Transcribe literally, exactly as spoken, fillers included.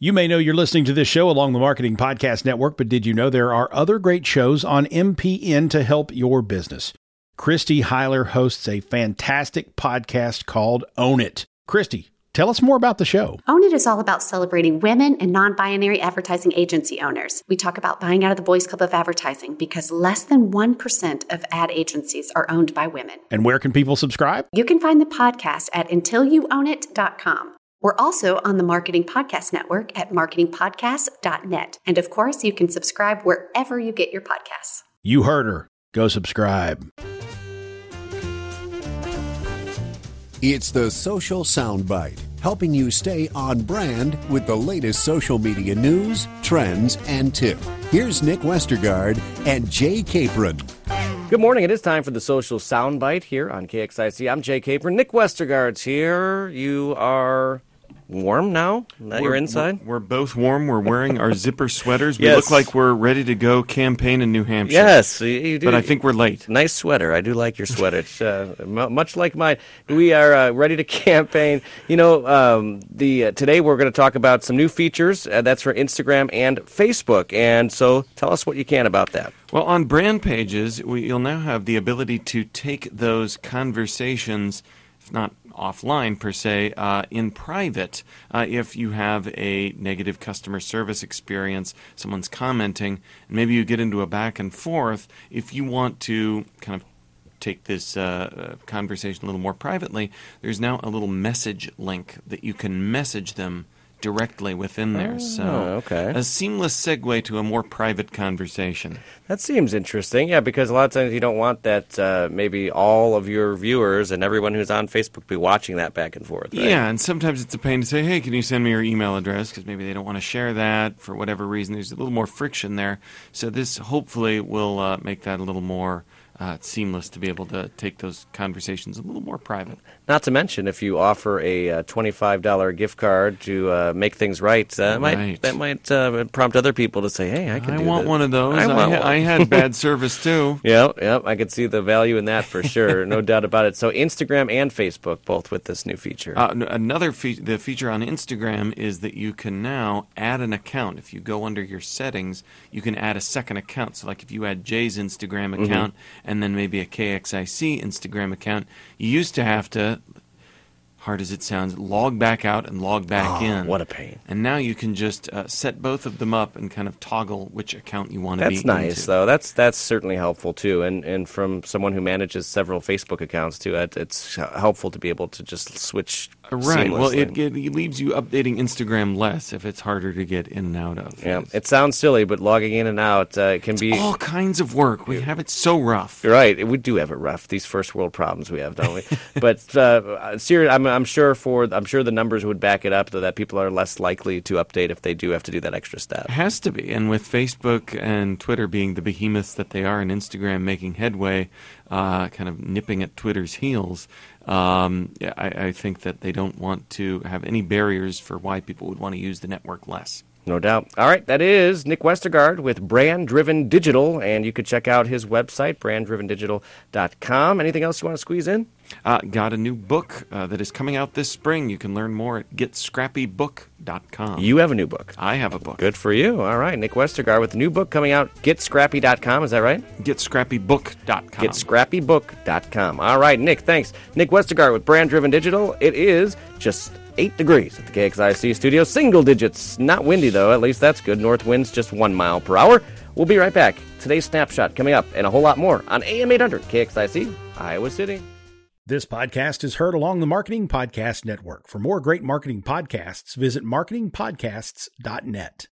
You may know you're listening to this show along the Marketing Podcast Network, but did you know there are other great shows on M P N to help your business? Christy Heiler hosts a fantastic podcast called Own It. Christy, tell us more about the show. Own It is all about celebrating women and non-binary advertising agency owners. We talk about buying out of the Boys Club of Advertising because less than one percent of ad agencies are owned by women. And where can people subscribe? You can find the podcast at until you own it dot com. We're also on the Marketing Podcast Network at marketing podcast dot net. And of course, you can subscribe wherever you get your podcasts. You heard her. Go subscribe. It's the Social Soundbite, helping you stay on brand with the latest social media news, trends, and tips. Here's Nick Westergaard and Jay Capron. Good morning. It is time for the Social Soundbite here on K X I C. I'm Jay Capron. Nick Westergaard's here. You are warm now? That you're inside? We're, we're both warm. We're wearing our zipper sweaters. We Yes. look like we're ready to go campaign in New Hampshire. Yes, you do. But I think we're late. Nice sweater. I do like your sweater. It's uh, m- much like mine. We are uh, ready to campaign. You know, um, the uh, today we're going to talk about some new features. Uh, that's for Instagram and Facebook. And so tell us what you can about that. Well, on brand pages, we, you'll now have the ability to take those conversations, if not offline per se, uh, in private. Uh, if you have a negative customer service experience, someone's commenting, and maybe you get into a back and forth, if you want to kind of take this uh, conversation a little more privately, there's now a little message link that you can message them directly within there. Oh, so okay. A seamless segue to a more private conversation. That seems interesting, yeah, because a lot of times you don't want that uh, maybe all of your viewers and everyone who's on Facebook be watching that back and forth, right? Yeah, and sometimes it's a pain to say, hey, can you send me your email address? Because maybe they don't want to share that for whatever reason. There's a little more friction there. So this hopefully will uh, make that a little more uh, seamless to be able to take those conversations a little more private. Not to mention, if you offer a uh, twenty-five dollars gift card to uh, make things right, uh, right. might, that might uh, prompt other people to say, hey, I can I do want this. one of those. I, I, want ha- one. I had bad service too. Yep, yep, I could see the value in that for sure, no doubt about it. So Instagram and Facebook both with this new feature. Uh, n- another fe- the feature on Instagram is that you can now add an account. If you go under your settings, you can add a second account. So like if you add Jay's Instagram account Mm-hmm. and then maybe a K X I C Instagram account, you used to have to, hard as it sounds, log back out and log back Oh, in. what a pain. And now you can just uh, set both of them up and kind of toggle which account you want to be That's nice, into. though. That's that's certainly helpful too, and and from someone who manages several Facebook accounts too, it, it's helpful to be able to just switch. Right. Well, it, seamlessly. it leaves you updating Instagram less if it's harder to get in and out of. Yeah, it sounds silly, but logging in and out uh, can be all kinds of work. We have it so rough. Right, we do have it rough. These first world problems we have, don't we? But uh, serious, I'm, I'm sure for I'm sure the numbers would back it up, though, that people are less likely to update if they do have to do that extra step. It has to be, and with Facebook and Twitter being the behemoths that they are, and Instagram making headway, uh, kind of nipping at Twitter's heels. Um, yeah, I, I think that they don't want to have any barriers for why people would want to use the network less. No doubt. All right, that is Nick Westergaard with Brand Driven Digital, and you could check out his website, brand driven digital dot com. Anything else you want to squeeze in? Uh, got a new book uh, that is coming out this spring. You can learn more at get scrappy book dot com. You have a new book. I have a book. Good for you. All right, Nick Westergaard with a new book coming out, get scrappy dot com. Is that right? get scrappy book dot com. get scrappy book dot com. All right, Nick, thanks. Nick Westergaard with Brand Driven Digital. It is just eight degrees at the K X I C studio. Single digits. Not windy, though. At least that's good. North winds just one mile per hour. We'll be right back. Today's Snapshot coming up and a whole lot more on A M eight hundred K X I C, Iowa City. This podcast is heard along the Marketing Podcast Network. For more great marketing podcasts, visit marketing podcasts dot net.